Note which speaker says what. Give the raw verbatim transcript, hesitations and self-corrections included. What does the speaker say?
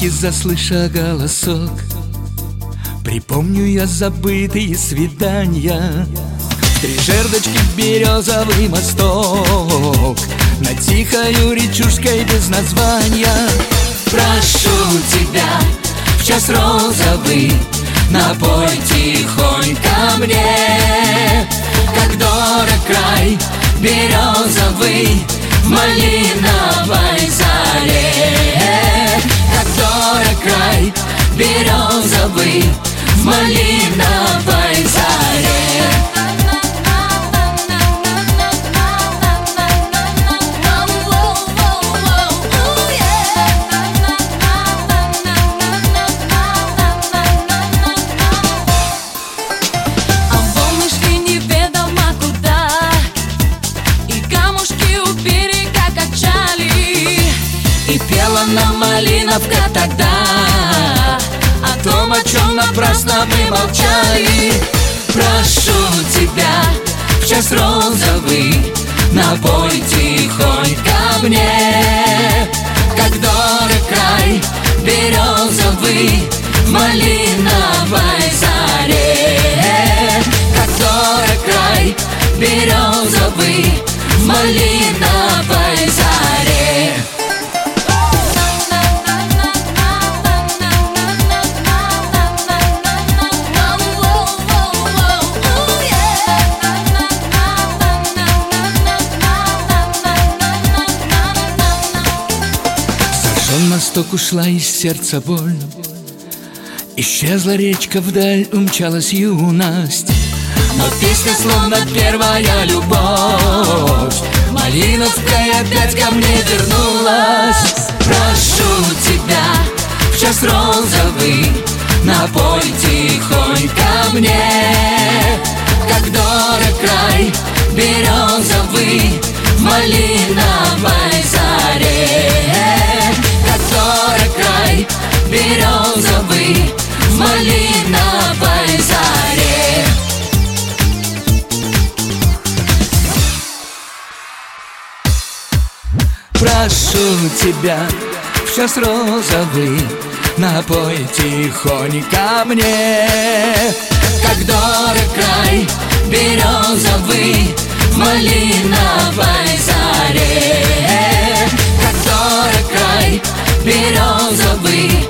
Speaker 1: заслыша голосок, припомню я забытые свидания. Три жердочки, березовый мосток над тихою речушкой без названия. Прошу тебя, в час розовый напой тихонько мне, как дорог край березовый в малиновой заре. Как дорог край березовый в малиновой заре.
Speaker 2: Нам малиновка тогда о том, о чем напрасно мы молчали.
Speaker 1: Прошу тебя, в час розовый напой тихонько мне, как дорог край березовый в малиновой заре. Как дорог край березовый в малиновой заре. Мосток, ушла из сердца боль, исчезла речка, вдаль умчалась юность.
Speaker 2: Но песня словно первая любовь, малиновка опять ко мне вернулась.
Speaker 1: Прошу тебя, в час розовый напой тихонько мне, как дорог край березовый в малиновой заре. Дорог край березовый в малиновой заре. Прошу тебя, в час розовый напой тихонько мне, как дорог край березовый в малиновой заре. Как дорог край березовый